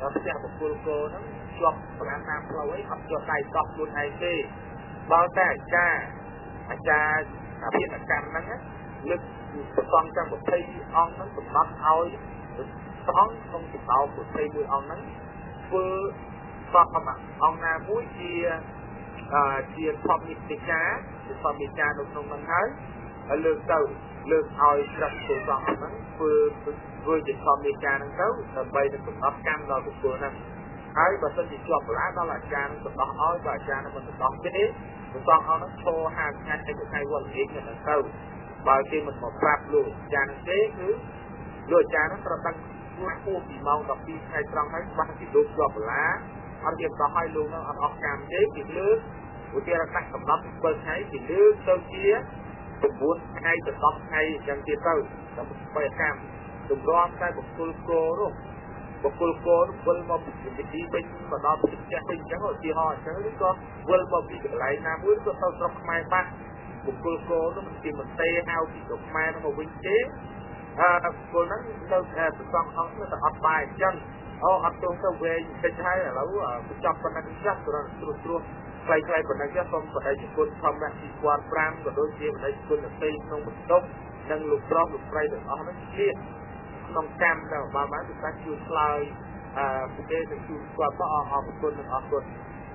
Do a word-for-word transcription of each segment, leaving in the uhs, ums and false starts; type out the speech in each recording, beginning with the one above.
ផ្ទះបុគ្គលគោហ្នឹងជាប់ប្រកាន់តាមផ្លូវអីអត់ជាប់ដៃតោះខ្លួនឯងទេបើតែអាចារ្យអាចារ្យអភិនកម្មហ្នឹងលើកប្រសងចាំប្រតិអង្គហ្នឹងកំណត់ឲ្យព្រះអង្គក្នុងចោលប្រតិមួយអង្គហ្នឹងធ្វើសពអង្គណាមួយជាជាធម្មនិតិកាជាធម្មនិកានៅក្នុងហ្នឹងហើយហើយលើកទៅលើកឲ្យព្រះពុទ្ធអង្គហ្នឹងធ្វើធ្វើជាធម្មនិកាហ្នឹងទៅដើម្បីនឹងកំណត់កម្មដល់បុគ្គលហ្នឹងហើយបើសិនជាជាប់បលាដល់អាចារ្យនឹងបណ្ដោះឲ្យបើអាចារ្យនឹងមិនបណ្ដោះទេព្រះអង្គហ្នឹងឈរហាមថ្ងៃទៅថ្ងៃវត្តលេងហ្នឹងទៅបើគេមិនមកប្រាប់លោកអាចារ្យហ្នឹងទេគឺលោកអាចារ្យហ្នឹងត្រូវដឹងខ្លួនពោះពីម៉ោងដប់ពីរថ្ងៃត្រង់ហើយច្បាស់ពីលោកជាប់បលាអត់មានដោះឲ្យលោកហ្នឹងអត់អស់កម្មទេគេលើកឧទាហរណ៍ថាកំណត់ពីbảyថ្ងៃគេលើកទៅជា9ថ្ងៃទៅ10ថ្ងៃអញ្ចឹងទៀតទៅដើម្បីបែកម្មទម្រាំតែបុគ្គលគោនោះបុគ្គលគោវិលមកពីវិធីវិញមកដល់ពីផ្ទះវិញអញ្ចឹងឧទាហរណ៍អញ្ចឹងឬក៏វិលមកពីកន្លែងណាមួយក៏ទៅស្រុកខ្មែរបាត់បុគ្គលគោនោះមិនជាមន្ត្រីហៅពីស្រុកខ្មែរមកវិញទេអឺបុគ្គលហ្នឹងទៅប្រសងអង្គទៅអត់បាយអញ្ចឹងអូអត់ទងទៅវែងតិចហើយឥឡូវបញ្ចប់ប៉ុណ្ណឹងចាស់គ្រាន់ត្រួសត្រាសខ្លីៗប៉ុណ្ណឹងចាស់សូមបដិគុណធម្មៈទីគាត់ប្រាំក៏ដូចជាបដិគុណផ្សេងក្នុងបន្ទប់និងលោកប្រុសលោកស្រីទាំងអស់ហ្នឹងជាតិក្នុងកម្មទៅបើបានគឺថាជួយឆ្លើយអឺពីគេទៅជួយគាត់ក៏អរគុណនិងអរគុណ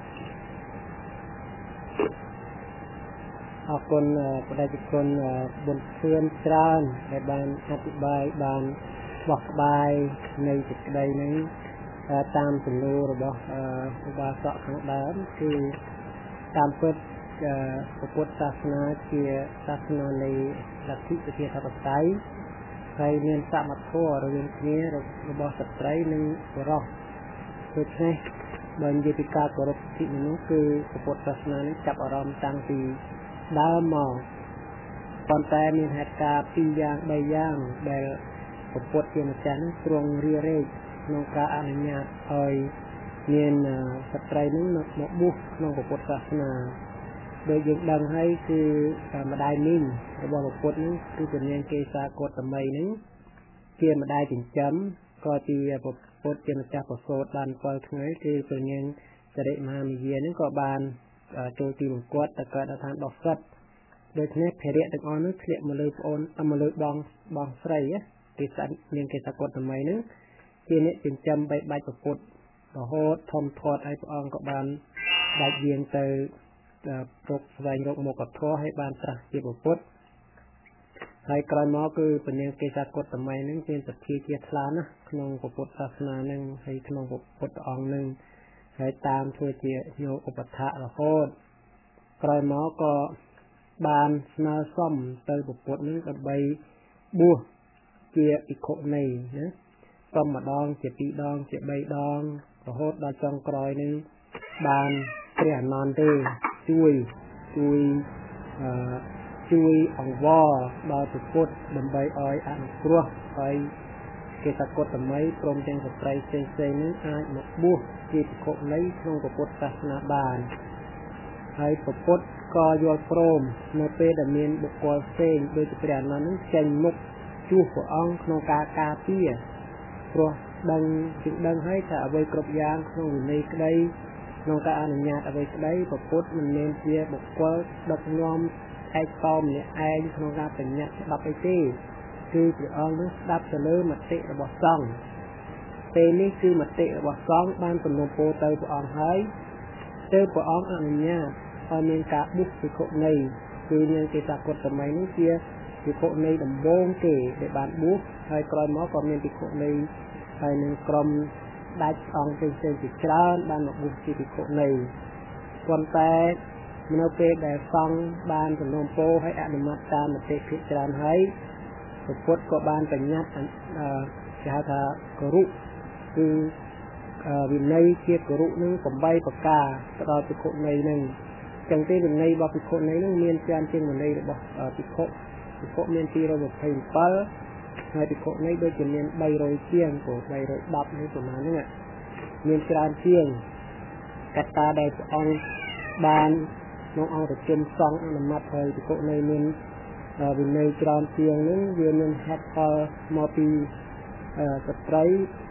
អរគុណបដិគុណបុណ្យធឿនច្រើនដែលបានអធិប្បាយបានបោះក្បាយនៃសេចក្តីនេះតាមជំនឿរបស់ឧបាសកខាងដើមគឺតាមពិតពុទ្ធសាសនាជាសាសនានៃលទ្ធិប្រជាធិបតេយ្យហើយមានសមត្ថភាពរវាងគ្នារបស់ស្ត្រីនិងបុរសដូច្នេះបើនិយាយពីការគោរពសិទ្ធិមនុស្សគឺពុទ្ធសាសនានេះចាប់អារម្មណ៍តាំងពីដើមមកប៉ុន្តែមានហេតុការណ៍ពីរយ៉ាងបីយ៉ាងដែលពុទ្ធជាម្ចាស់នឹងទ្រង់រារែកក្នុងការអនុញ្ញាតឲ្យមានស្ត្រីនឹងមកបួសក្នុងពុទ្ធសាសនាដោយយើងដឹងហើយគឺម្ដាយមីងរបស់ពុទ្ធនឹងគឺពនាងកេសាកោតមីនឹងជាម្ដាយចិញ្ចឹមក៏ជាពុទ្ធជាម្ចាស់ប្រសូតបានbảyថ្ងៃគឺពនាងសិរិមហាមាយានឹងក៏បានចូលទីមង្គតទៅកើតឋានដុសិតដូច្នេះភារៈទាំងអស់នោះធ្លាក់មកលើប្អូនមកលើបងបងស្រីគេស្អាតនាងកេសាកោតមីនឹងជាអ្នកចិញ្ចឹមបីបាច់ពុទ្ធរហូតធំធាត់ឲ្យព្រះអង្គក៏បានដាច់យាងទៅរកស្វែងរកមកធម៌ឲ្យបានត្រាស់ជាពុទ្ធហើយក្រោយមកគឺពនាងកេសាកោតមីនឹងមានសទ្ធាជ្រះថ្លាណាស់ក្នុងពុទ្ធសាសនានឹងហើយក្នុងពុទ្ធអង្គនឹងហើយតាមធ្វើជាញោមឧបថៈរហូតក្រោយមកក៏បានស្នើសុំទៅពុទ្ធនឹងដើម្បីបួសជាភិក្ខុនីណាសុំម្ដងជាពីរដងជាបីដងរហូតដល់ចុងក្រោយនឹងបានព្រះអនន្តទេជួយជួយអឺជួយអង្វរដល់ពុទ្ធដើម្បីឲ្យអនុគ្រោះហើយកេសាកោតមីព្រមទាំងស្ត្រីផ្សេងៗនឹងអាចមកបួសជាភិក្ខុនីក្នុងពុទ្ធសាសនាបានហើយពុទ្ធក៏យល់ព្រមនៅពេលដែលមានបុគ្គលផ្សេងដូចជាព្រះអនន្តនឹងចេញមុខជួសព្រះអង្គក្នុងការការពារព្រោះដឹងជាដឹងហើយថាអ្វីគ្រប់យ៉ាងក្នុងវិន័យក្តីក្នុងការអនុញ្ញាតអ្វីក្តីពុទ្ធមិនមែនជាបុគ្គលដឹកនាំឯកតោម្នាក់ឯងក្នុងការបញ្ញត្តិច្បាប់អីទេគឺព្រះអង្គនឹងស្ដាប់ទៅលើមតិរបស់សង្ឃពេលនេះគឺមតិរបស់សង្ឃបានទំនុំពោទៅព្រះអង្គហើយទើបព្រះអង្គអនុញ្ញាតឲ្យមានការបួសភិក្ខុនីគឺនាងកេសាកោតមីនេះជាភិក្ខុនីដំបូងគេដែលបានបួសហើយក្រោយមកក៏មានភិក្ខុនីហើយនឹងក្រុមដាច់អង្គផ្សេងៗជាច្រើនបានមកបួសជាភិក្ខុនីប៉ុន្តែនៅពេលដែលសង្ឃបានទំនុំពោឲ្យអនុម័តតាមមតិភាគច្រើនហើយពុទ្ធក៏បានបញ្ញត្តិគេហៅថាគរុគឺវិន័យជាគរុនឹងeightប្រការទៅដល់ភិក្ខុនីនឹងចឹងទេវិន័យរបស់ភិក្ខុនីនឹងមានច្រើនជាងវិន័យរបស់ភិក្ខុភិក្ខុមានtwo hundred twenty-sevenហើយភិក្ខុនីដូចជាមានthree hundredជាងព្រោះthree hundred tenនេះប្រហែលហ្នឹងមានច្រើនជាងកត្តាដែលព្រះអង្គបានក្នុងអង្គប្រជុំសង្ឃអនុម័តឲ្យភិក្ខុនីមានវិន័យច្រើនជាងហ្នឹងវាមានហេតុផលមកពីស្ត្រី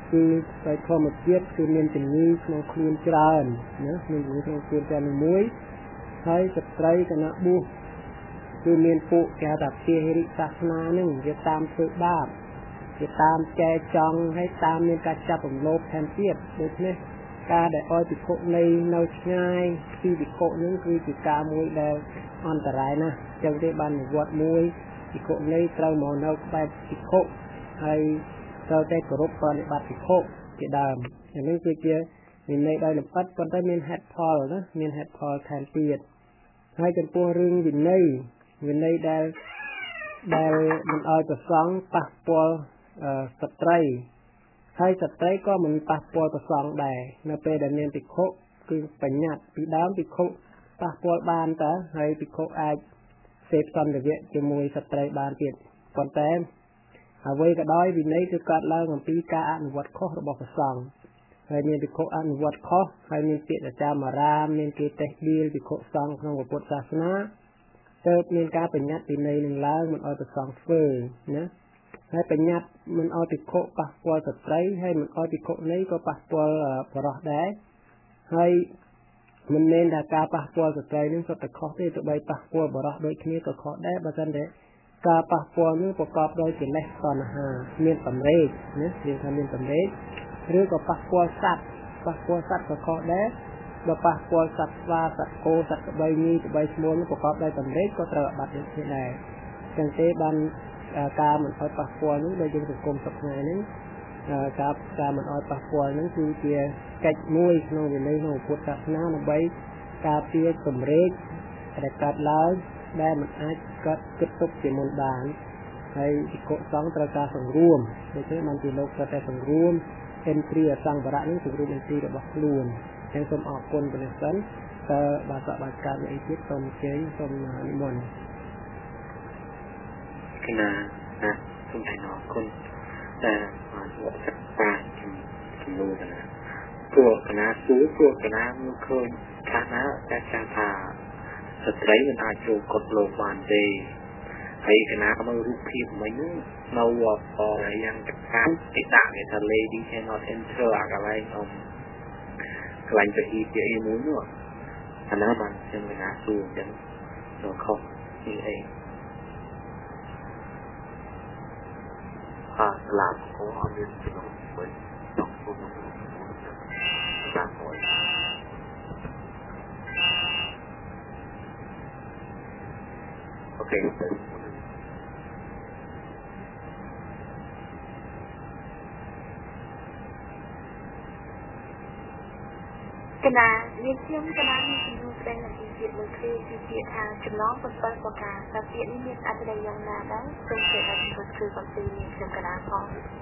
គឺស្វ័យធម្មជាតិគឺមានជំងឺក្នុងខ្លួនច្រើនណាមានជំងឺក្នុងខ្លួនតែមួយហើយស្ត្រីគណៈបួសគឺមានពួកគេថាពាហិរិសាសនានឹងវាតាមធ្វើបាបវាតាមចែចង់ហើយតាមមានការចាប់រំលោភថែមទៀតដូច្នេះការដែលឲ្យភិក្ខុនៃនៅឆ្ងាយពីភិក្ខុនឹងគឺជាការមួយដែលអន្តរាយណាស់ចឹងទេបាននិវត្តមួយភិក្ខុនៃត្រូវមកនៅក្បែរភិក្ខុហើយត្រូវតែគោរពបប្រតិបត្តិភិក្ខុជាដើមអានេះគឺជាវិន័យដោយលម្អិតប៉ុន្តែមានហេតុផលណាមានហេតុផលថែមទៀតហើយចំពោះរឿងវិន័យវិន័យដែលដែលមិនឲ្យប្រសង់ប៉ះពាល់ស្ត្រីហើយស្ត្រីក៏មិនប៉ះពាល់ប្រសង់ដែរនៅពេលដែលមានភិក្ខុគឺបញ្ញត្តិពីដើមភិក្ខុប៉ះពាល់បានតើហើយភិក្ខុអាចសេពសន្តិវៈជាមួយស្ត្រីបានទៀតប៉ុន្តែអ្វីក៏ដោយវិន័យគឺកើតឡើងអំពីការអនុវត្តខុសរបស់ព្រះសង្ឃហើយមានភិក្ខុអនុវត្តខុសហើយមានពាក្យចាមារាមមានគេតេះដៀលភិក្ខុសង្ឃក្នុងពុទ្ធសាសនាទើបមានការបញ្ញត្តិវិន័យនឹងឡើងមិនឲ្យព្រះសង្ឃធ្វើណាហើយបញ្ញត្តិមិនឲ្យភិក្ខុប៉ះពាល់ស្ត្រីហើយមិនឲ្យភិក្ខុនេះក៏ប៉ះពាល់បរិសុទ្ធដែរហើយមិនមែនថាការប៉ះពាល់ស្ត្រីនឹងសុទ្ធតែខុសទេទោះបីប៉ះពាល់បរិសុទ្ធដូចគ្នាក៏ខុសដែរបើមិនទេការប៉ះពាល់នេះប្រកបដោយកិលេសតណ្ហាមានតម្រេចណានិយាយថាមានតម្រេចឬក៏ប៉ះពាល់សត្វប៉ះពាល់សត្វក៏ខុសដែរបើប៉ះពាល់សត្វស្វាសត្វគោសត្វក្បីញីក្បីឈ្មោលប្រកបដោយតម្រេចក៏ត្រូវអាបត្តិដូចគ្នាដែរចឹងទេបានការមិនឲ្យប៉ះពាល់នេះដែលយើងសង្គមសប្តាហ៍នេះការការមិនឲ្យប៉ះពាល់នេះគឺជាកិច្ចមួយក្នុងវិន័យក្នុងពុទ្ធសាសនាដើម្បីការពារតម្រេចដែលកើតឡើងដែលមិនអាចកើតគិតទុកជាមុនបានហើយភិក្ខុសង្ឃត្រូវការសង្រួមដូច្នេះបានជាលោកត្រូវតែសង្រួមឥន្ទ្រីអសង្វរៈនេះសង្រួមឥន្ទ្រីរបស់ខ្លួនចឹងសូមអរគុណប៉ុណ្ណេះសិនតើបាទសបាការអីទៀតសូមជ័យសូមនិមន្តគណៈណាសូមអរគុណតែមកវត្តសាជំនួសណាពួកគណៈសួរពួកគណៈមើលឃើញខាងណាតែចាថាស្ត្រីមិនអាចចូលកត់លោកបានទេហើយគណៈមើលរូបភាពមិញនៅអរយ៉ាងកកាំទីដាក់គេថា lady cannot enter អាកន្លែងអមកន្លែងទៅអ៊ីពីអីមួយនោះអាណាបានចឹងគណៈសួរចឹងទៅខុសនេះអីអាឡាគោអត់មានជំនួសវិញต้องพูดตรงๆតាមមួយអូខេកណាមានខ្ញុំកណាមានជំនួសផ្សេងនៅទីទៀតមួយគឺទីទៀតថាចំណង7ប្រការតែទៀតនេះមានអត្ថន័យយ៉ាងណាដែរសូមជួយឲ្យជំនួសគឺកំពីនេះខ្ញុំកណាផង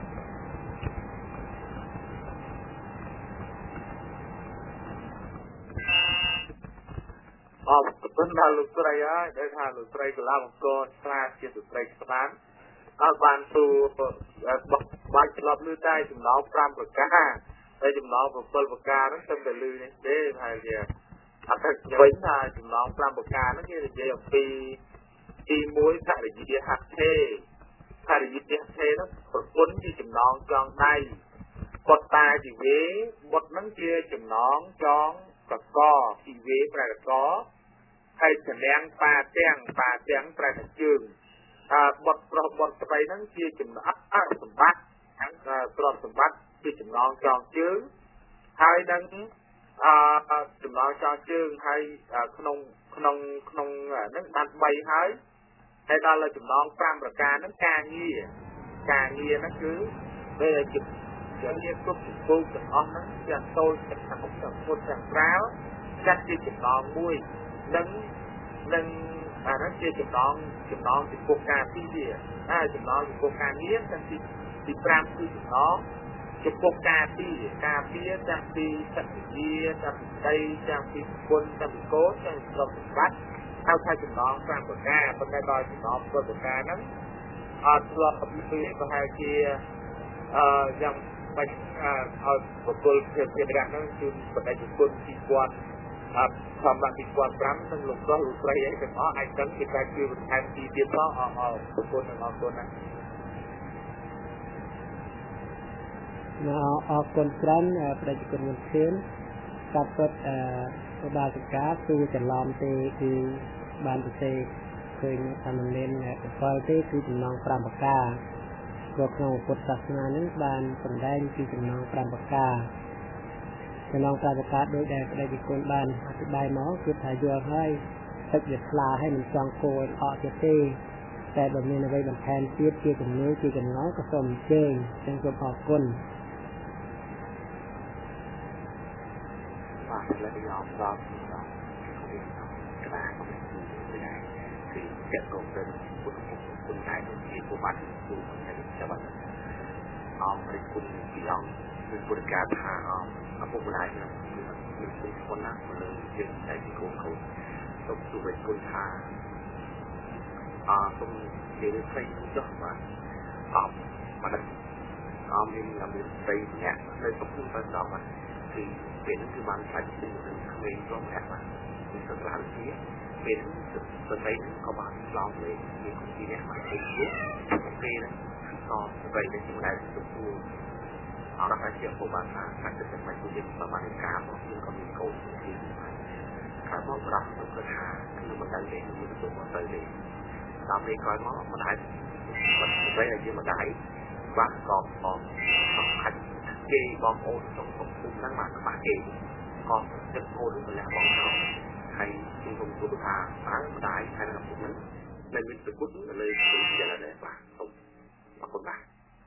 អបប៉ុន្តែលោកស្រីហើយដែលថាលោកស្រីកលាមកូនស្រាជាស្ត្រីស្ដានអត់បានទូបាច់ឆ្លប់លឺតែចំណង5ប្រការហើយចំណង7ប្រការហ្នឹងទៅតែលឺនេះទេហើយវាអត់ទៅវិញថាចំណង5ប្រការហ្នឹងគេនិយាយអំពីទី1ភរិយាហត្ថេភរិយាហត្ថេនោះប្រពន្ធជាចំណងចងដៃបុត្រតាជីវេបុត្រហ្នឹងជាចំណងចងកកជីវេប្រែកកហើយចលាំងបាទាំងបាទាំងប្រែកជើងអឺបុត្រប្រុសបុត្រស្រីហ្នឹងជាចំណងអសម្បត្តិខាងទ្រព្យសម្បត្តិជាចំណងចងជើងហើយនឹងអឺចំណងចងជើងហើយក្នុងក្នុងក្នុងហ្នឹងបាន3ហើយហើយដល់លើចំណង5ប្រការហ្នឹងការងារការងារហ្នឹងគឺពេលជាជាគ្រប់ជំពូកទាំងអស់ហ្នឹងជាតូចទាំងពុទ្ធទាំងពុទ្ធទាំងប្រាលចាត់ជាចំណងមួយនឹងនឹងអាហ្នឹងជាចំណងចំណងចំពោះការទីវាអាចំណងចំពោះការងារទាំងទីទី5គឺចំណងចំពោះការទីការពីទាំងពីសត្វវិជាទាំងពីដីទាំងពីគុណទាំងពីកោទាំងពីទ្រព្យសម្បត្តិហៅថាចំណង5ប្រការប៉ុន្តែដល់ចំណង7ប្រការហ្នឹងអត់ធ្លាប់ពីប្រហែលជាអឺយ៉ាងបាច់ឲ្យបុគ្គលភាពជារៈហ្នឹងគឺបដិជនពីគាត់អត់ធម្មតាពីគាត់5នឹងលោកប្រុសលោកស្រីអីទាំងអស់អាចដឹងគេតែជួយបន្ថែមពីទៀតផងអរអរបុគ្គលនឹងអរគុណណាអរគុណច្រើនប្រជាជនមិនធៀនកាត់ពិតអឺបាសិកាគឺច្រឡំទេគឺបានប្រទេសឃើញថាមិនមែនប្រកបទេគឺចំណង5ប្រការព្រោះក្នុងពុទ្ធសាសនានេះបានសម្ដែងពីចំណង5ប្រការចំណង5ប្រការដោយដែលប្រជាជនបានអธิบายមកគឺថាយល់ហើយទឹកវាស្លាឲ្យមិនចង់គោលអត់ទៀតទេតែបើមានអ្វីបន្ថែមទៀតជាជំនួយជាចំណងក៏សូមអញ្ជើញចឹងសូមអរគុណបាទលើកយកដល់ដល់ពីក្រាក៏មានពីដែរគឺចាក់កុំទៅពុទ្ធគុណដែរជាពុបាត់ទូទៅចាំបាត់អមរិគុណពីអង្គគឺពុទ្ធកាថាអពុកម្ដាយនឹងមានពីคนណាមកលើយើងតែពីកូនកូនទៅទូវិញគុណថាអសូមនិយាយផ្សេងចុះបាទអមមកអមមានមានស្ដីអ្នកនៅប្រពន្ធទៅដល់បាទគឺពេលគឺបានផ្លាច់ពីនឹងក្មេងរងអ្នកបាទគឺសម្រាប់ជាពេលស្ដីក៏បានឆ្លងលេមានគុណទីអ្នកបាទទៅជាពេលក៏ស្ដីទៅជាដែរទៅគួរអរថាជាពុបានថាការទៅតែមិនជាប្រមាណការរបស់យើងក៏មានកូនទីការមកប្រាស់ទៅថាគឺមិនដែលលេមានទៅមកទៅលេតាមនេះក្រោយមកម្ដាយមិនស្ដីឲ្យជាម្ដាយបាទក៏ផងខាច់គេបងប្អូនក្នុងសង្គមហ្នឹងមកខ្វះគេក៏ចិត្តកូនម្ល៉េះបងเขาហើយខ្ញុំសូមទូទៅថាបើម្ដាយហើយនឹងពុកហ្នឹងនៅមានប្រគុណនៅលើទីយ៉ាងណាដែរបាទសូមអរគុណបាទ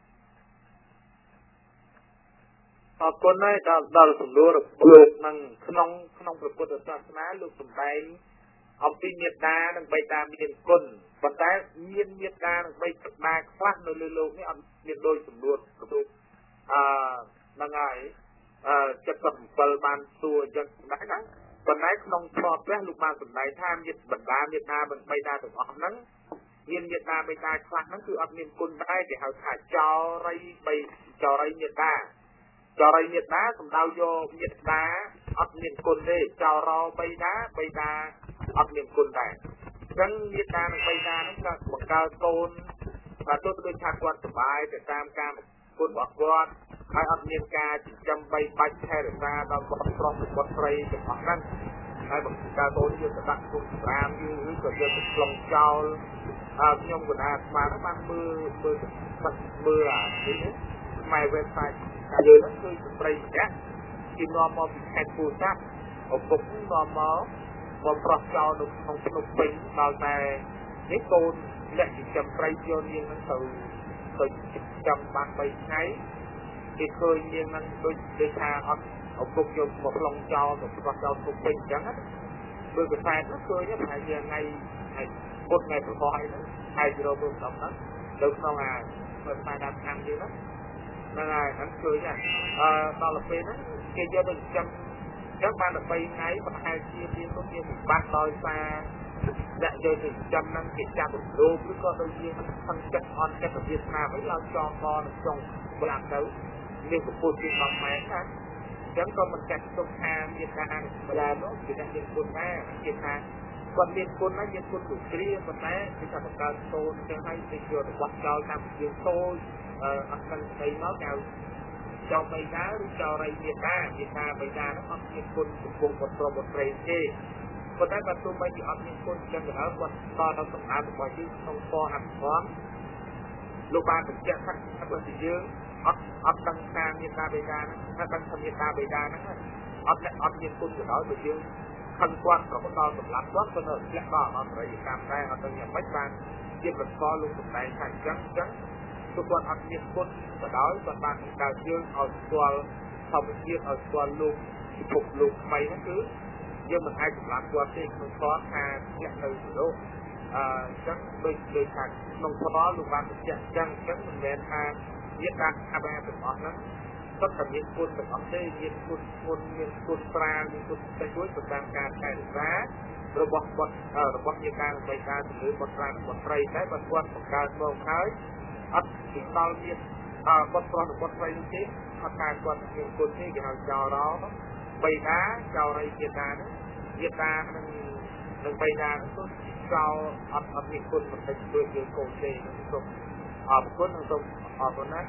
អរគុណហើយដល់ដល់សំណួរលោកនឹងក្នុងក្នុងព្រះពុទ្ធសាសនាលោកសម្ដែងអំពីមេត្តានិងបិតាមានគុណប៉ុន្តែមានមេត្តានិងបិតាខ្លះនៅលើលោកនេះអត់មានដូចសំណួរលោកអឺហ្នឹងហើយអឺចិត្ត77បានសួរអញ្ចឹងដែរណាប៉ុន្តែក្នុងធម៌ព្រះលោកបានសម្ដែងថាមេត្តាបិតាមេត្តានិងបិតាទាំងអស់ហ្នឹងមានមេត្តាបិតាខ្លះហ្នឹងគឺអត់មានគុណដែរគេហៅថាចោរីបិចោរីមេត្តាចោរីមេត្តាសំដៅយកមេត្តាអត់មានគុណទេចោរោបិតាបិតាអត់មានគុណដែរអញ្ចឹងមេត្តានិងបិតាហ្នឹងក៏បង្កើតកូនបាទទោះដូចថាគាត់សុបាយទៅតាមការគុណរបស់គាត់ហើយអត់មានការចិញ្ចឹមបីបាច់ថែរក្សាដល់បុត្រប្រុសបុត្រីស្រីទាំងអស់ហ្នឹងហើយបង្កើតកូនយកទៅដាក់គុំសម្រាមយូរឬក៏យកទៅខ្លងចោលហើយខ្ញុំក៏ណាស្មានបានមើលមើលមើលអានេះម៉ែ website តែយើងហ្នឹងគឺស្ត្រីម្នាក់គេនាំមកពីខេត្តពោធិ៍សាត់ឪពុកនាំមកមកប្រោះចោលនៅក្នុងភ្នំពេញដល់តែនេះកូនលក្ខចិញ្ចឹមត្រីយកនាងហ្នឹងទៅទៅចិញ្ចឹមបានបីថ្ងៃគេឃើញនាងហ្នឹងដូចដូចថាអត់ឪពុកយកមកខ្លងចោលទៅប្រោះចោលភ្នំពេញអញ្ចឹងណាដូចកសែតហ្នឹងឃើញប្រហែលជាថ្ងៃថ្ងៃពុធថ្ងៃប្រហោះអីហ្នឹងហើយរកមើលដល់ហ្នឹងនៅក្នុងអាមើលផ្សាយតាមខាងយើងហ្នឹងហ្នឹងហើយហ្នឹងឃើញអឺដល់ពេលហ្នឹងគេយកទៅចិញ្ចឹមចឹងបានតែបីថ្ងៃប្រហែលជាមាននោះមានវិបត្តិដោយសារដាក់យកទៅចំហ្នឹងគេចាប់រំលោភឬក៏ដូចជាខំចិត្តអន់ចិត្តវិទ្យាស្នាវិញឡើងចងកនៅក្នុងប្រាប់ទៅមានប្រពុតជារបស់ម៉ែណាចឹងក៏មិនចាត់ទុកថាមានការអនុញ្ញាតនោះគឺថាមានគុណដែរគេថាគាត់មានគុណណាមានគុណដូចគ្រាប៉ុន្តែគេថាបង្កើតតូនចឹងហើយគេយករបស់ចោលតាមជាតូចអត់ដឹងស្អីមកគេចោលបិតាឬចោលរៃមេតាមេតាបិតានោះអត់មានគុណចំពោះបុត្របុត្រីទេប៉ុន្តែបើទោះបីជាអត់មានគុណចឹងទៅហើយគាត់តដល់សម្អាតរបស់យើងក្នុងពណ៌អភិវឌ្ឍលោកបានបញ្ជាក់ថាបើជាយើងអត់អត់ដឹងថាមេតាបិតាហ្នឹងថាដឹងថាមេតាបិតាហ្នឹងអត់អត់មានគុណទៅដល់បើយើងខឹងគាត់ប្រកបដល់សម្លាប់គាត់ក៏នៅធ្លាក់ដល់អន្តរកម្មដែរអត់ដឹងយ៉ាងម៉េចបានជាប្រកបលោកសម្ដែងថាអញ្ចឹងអញ្ចឹងគឺគាត់អត់មានគុណទៅដល់គាត់បានបង្កើតយើងឲ្យស្គាល់ធម្មជាតិឲ្យស្គាល់លោកពិភពលោកថ្មីហ្នឹងគឺយើងមិនអាចសម្លាប់គាត់ទេក្នុងធម៌ថាធ្លាក់នៅក្នុងលោកអឺអញ្ចឹងដូចដូចថាក្នុងធម៌លោកបានបញ្ជាក់អញ្ចឹងអញ្ចឹងមិនមែនថាមានការអាបែបទាំងអស់ហ្នឹងគាត់តែមានគុណទាំងអស់ទេមានគុណគុណមានគុណប្រាមានគុណតែជួយទៅតាមការថែរក្សារបស់បុត្ររបស់ជាការដើម្បីការជំនឿបុត្រប្រាបុត្រីតែបើគាត់បង្កើតមកហើយអត់ពីដល់មានអឺបុត្រប្រុសបុត្រីនេះទេអត់ថាគាត់មានគុណទេគេហៅចោរោបិតាចោរៃមេតាហ្នឹងមេតានឹងនឹងបិតាហ្នឹងទៅចោលអត់អត់មានគុណមិនទៅជួយយើងកូនទេខ្ញុំសូមអរគុណនិងសូមអរគុណណាស់ហើយ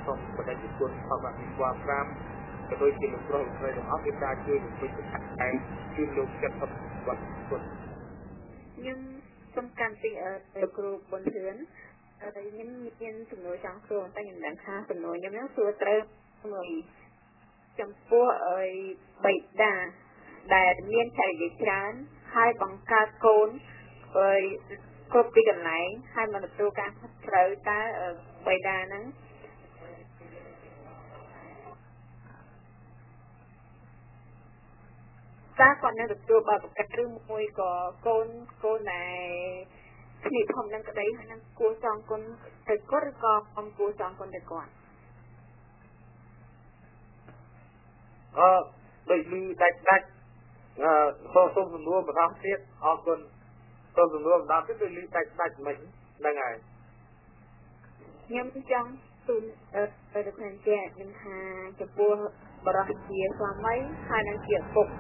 សូមបដិគុណផងបាទពីความប្រាំក៏ដូចជាលោកប្រុសលោកស្រីទាំងអស់គេការជួយលោកពេញតែជួយលោកចិត្តសុខបាទគុណខ្ញុំសូមកាន់ពីលោកគ្រូប៊ុនធឿនហើយខ្ញុំមានសំណួរចង់សួរតែខ្ញុំដឹងថាសំណួរខ្ញុំហ្នឹងសួរត្រូវមួយចំពោះអីបិតាដែលមានចរិយាច្រើនហើយបង្កើតកូនអីគ្រប់ពីកន្លែងហើយមកទទួលការខុសត្រូវតើបិតាហ្នឹងតើគាត់នឹងទទួលបទប្រកាសឬមួយក៏កូនកូនដែលគ្នាធំនឹងក្តីហើយនឹងគួរសងគុណទៅគាត់ឬក៏មិនគួរសងគុណទៅគាត់អឺដូចលឺដាច់ដាច់អឺសូមសូមសំណួរម្ដងទៀតអរគុណសូមសំណួរម្ដងទៀតដូចលឺដាច់ដាច់មិនហ្នឹងហើយខ្ញុំចង់ទូលអឺទៅខាងជាខ្ញុំថាចំពោះបរិយាជាស្វាមីហើយនឹងជាពុក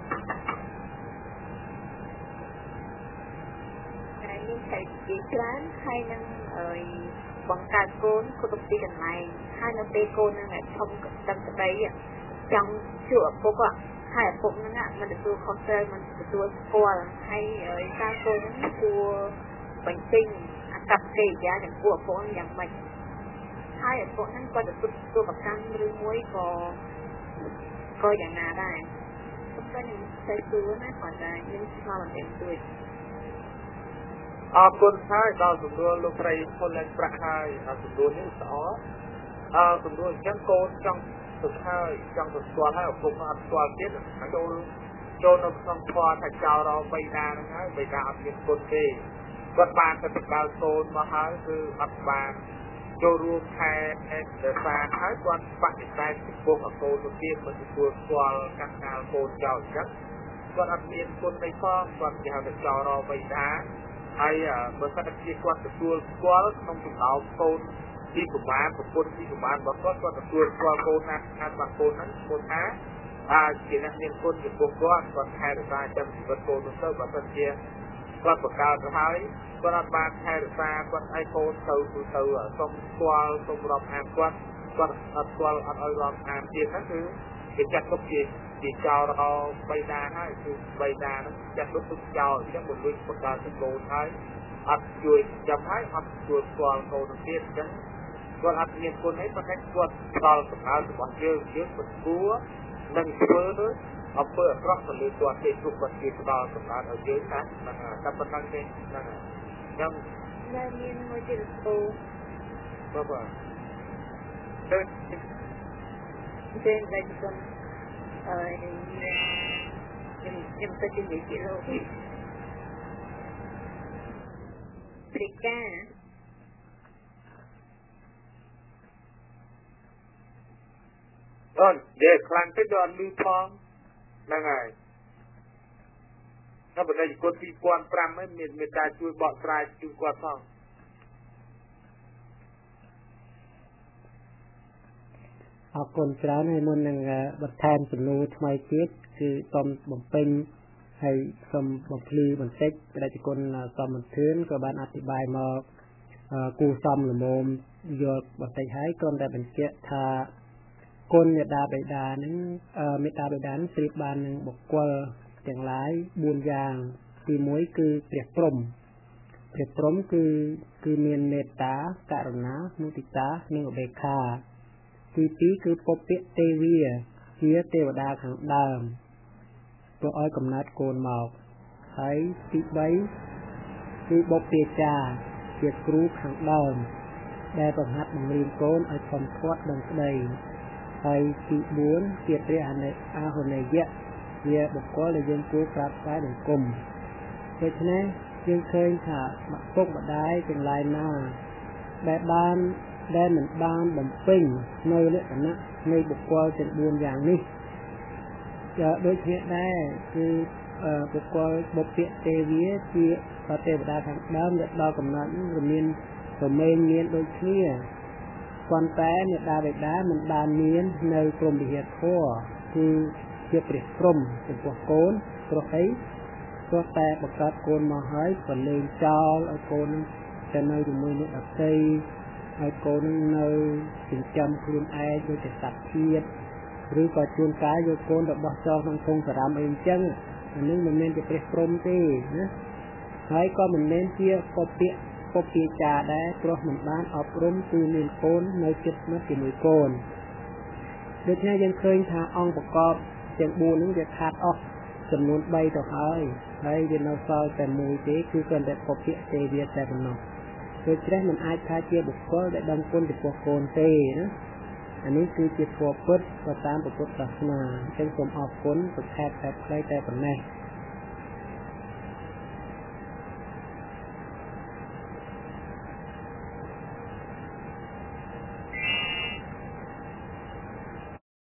តែមានតែជាច្រើនហើយនឹងអីបង្កើតកូនគ្រប់ទីកន្លែងហើយនៅពេលកូននឹងធំដឹងក្តីចង់ជួឪពុកហើយឪពុកហ្នឹងមិនទទួលខុសត្រូវមិនទទួលស្គាល់ហើយការកូនហ្នឹងគួរបញ្ចេញអកប្បកិរិយាចំពោះឪពុកយ៉ាងម៉េចហើយឪពុកហ្នឹងគាត់ទទួលប្រកាន់ឬមួយក៏ក៏យ៉ាងណាដែរខ្ញុំក៏នឹងទៅសួរណាគាត់ថាខ្ញុំឆ្លងបន្តិចជួយអរគុណហើយដល់សំណួរលោកស្រីពលលែងប្រាក់ហើយសំណួរនេះស្អកអឺសំណួរអញ្ចឹងកូនចង់ទៅហើយចង់ទៅស្គាល់ហើយឪពុកអត់ស្គាល់ទៀតចូលចូលនៅក្នុងផ្ទះថាចោលរកបៃតាហ្នឹងហើយបៃតាអត់មានគុណទេគាត់បានទៅបកកូនមកហើយគឺអត់បានចូលរួមខែតែសាហើយគាត់បដិសេធចំពោះកូនទៅទៀតមិនទទួលស្គាល់កាត់កាលកូនចោលអញ្ចឹងគាត់អត់មានគុណទេផងគាត់គេហៅថាចោលរកបៃតាហើយបើសិនជាគាត់ទទួលស្គាល់ក្នុងចំណោមកូនទីប្រមាណប្រពន្ធទីប្រមាណរបស់គាត់គាត់ទទួលស្គាល់កូនណាខាងបាក់កូនហ្នឹងគាត់ថាអាចជាអ្នកមានគុណចំពោះគាត់គាត់ថែរក្សាចាំជីវិតកូននោះទៅបើសិនជាគាត់បង្កើតទៅហើយគាត់អត់បានថែរក្សាគាត់ឲ្យកូនទៅទៅសុំស្គាល់សុំរាប់អានគាត់គាត់អត់ស្គាល់អត់ឲ្យរាប់អានទៀតហ្នឹងគឺគេចាត់ទុកជាជាចោលដល់បៃតាហើយគឺបៃតាហ្នឹងចាត់ទុកទុកចោលអញ្ចឹងមិនលួចបង្កើតទៅកូនហើយអត់ជួយចាំហើយអត់ជួយស្គាល់កូនទៀតអញ្ចឹងគាត់អត់មានគុណទេប៉ុន្តែគាត់ផ្ដល់សំណើរបស់យើងយើងមិនគួរនឹងធ្វើអំពើអាក្រក់ទៅលើគាត់ទេព្រោះគាត់ជាផ្ដល់សំណើឲ្យយើងណាហ្នឹងតែប៉ុណ្ណឹងទេហ្នឹងហើយអញ្ចឹងនៅមានមួយទៀតអូបាទបាទទៅទេតែគុំអឺខ្ញុំខ្ញុំទៅនិយាយពីលោកព្រិកាអូននិយាយខ្លាំងពេកដល់អត់លឺផងហ្នឹងហើយតែបណ្ដេញគុណពីរពាន់ប្រាំហ្នឹងមានមេត្តាជួយបកស្រាយជូនគាត់ផងអរគុណច្រើនហើយមុននឹងបន្ថែមសំណួរថ្មីទៀតគឺសូមបំពេញហើយសូមបំភ្លឺបន្តិចព្រះគុណសមមន្ទឿនក៏បានអធិប្បាយមកគូសំលមមយកបន្តិចហើយគ្រាន់តែបញ្ជាក់ថាគុណមេត្តាបិតានឹងមេត្តាបិតានឹងប្រៀបបាននឹងបុគ្គលទាំងឡាយបួនយ៉ាងទីមួយគឺព្រះព្រហ្មព្រះព្រហ្មគឺគឺមានមេត្តាករុណាមុទិតានិងឧបេក្ខាទីពីរគឺពុព្វទេវីជាទេវតាខាងដើមព្រោះឲ្យកំណត់កូនមកហើយទីបីគឺបុព្វាចារ្យជាគ្រូខាងដើមដែលបង្ហាត់បង្រៀនកូនឲ្យខំខាត់ដឹងស្ដីហើយទីបួនជាព្រះអនិអាហុនេយៈជាបុគ្គលដែលយើងគួរក្រាបថ្វាយបង្គំដូច្នេះយើងឃើញថាមកពុកម្ដាយទាំងឡាយណាដែលបានដែលមិនបានបំពេញនៅលក្ខណៈនៃបុគ្គលទាំងបួនយ៉ាងនេះដូចគ្នាដែរគឺបុគ្គលបុព្វទេវីជាទេវតាខាងដើមដែលដល់កំណត់រមានរមែងមានដូចគ្នាប៉ុន្តែមេត្តាបិតាមិនបានមាននៅព្រមវិហារធម៌គឺជាព្រះព្រហ្មចំពោះកូនព្រោះអីព្រោះតែបង្កើតកូនមកហើយក៏លែងចោលឲ្យកូនទៅនៅជាមួយអ្នកដទៃហើយកូននឹងនៅចិញ្ចឹមខ្លួនឯងដូចជាសត្វជាតិឬក៏ជួនកាលយកកូនរបស់ចោលក្នុងធុងសារ៉ាំអីអញ្ចឹងអានេះមិនមែនជាព្រះព្រំទេណាហើយក៏មិនមែនជាពពាកពពាចាដែរព្រោះមិនបានអប់រំគឺមានកូននៅចិត្តនោះជាមួយកូនដូច្នេះយើងឃើញថាអង្គប្រកបទាំងបួននេះវាខាតអស់ចំនួនបីទៅហើយហើយវានៅសល់តែមួយទេគឺគ្រាន់តែពពាកទេវាតែប៉ុណ្ណោះដូច្នេះมันអាចថាជាបុគ្គលដែលដឹងគុណចំពោះកូនទេណាអានេះគឺជាធម៌ពិតទៅតាមពុទ្ធសាសនាអញ្ចឹងសូមអរគុណប្រខែបតែផ្លៃតែប៉ុណ្ណេះ